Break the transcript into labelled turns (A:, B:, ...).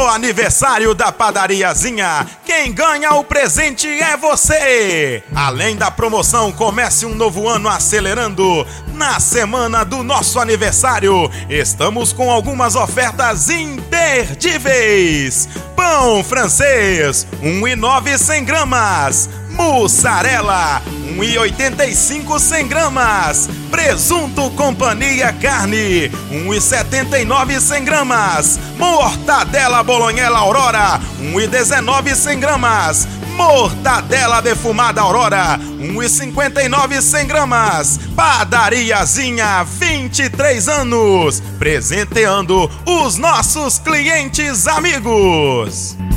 A: No aniversário da Padariazinha, quem ganha o presente é você! Além da promoção Comece um Novo Ano Acelerando, na semana do nosso aniversário, estamos com algumas ofertas imperdíveis. Pão francês, 1,9 100 gramas. Mussarela, 1,85 100 gramas. Presunto Companhia Carne, 1,79 100 gramas. Mortadela Bolonhela Aurora, 1,19 100 gramas. Mortadela Defumada Aurora, 1,59 100 gramas. Padariazinha, 23 anos, presenteando os nossos clientes amigos.